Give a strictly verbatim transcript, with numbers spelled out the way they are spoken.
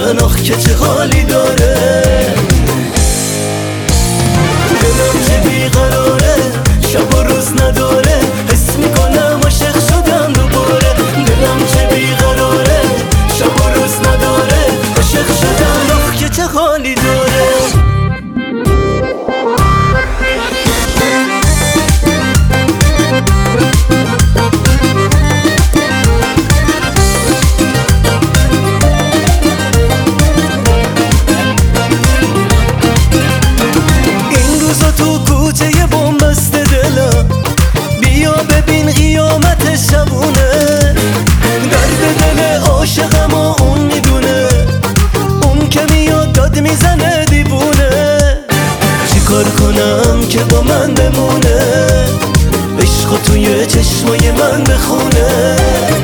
شدن آخ که چه حالی داره. دلم چه بیقراره شب و روز نداره، حس میکنم عاشق شدم دوباره. دلم چه بیقراره شب و روز نداره، عاشق شدم آخ که چه حالی داره. تو کوچه بنبست دلم بیا ببین قیامت شبونه. درد دل عاشقم و اون میدونه، اون که میاد داد میزنه دیوونه. چی کار کنم که با من بمونه، عشق توی چشمای من بخونه.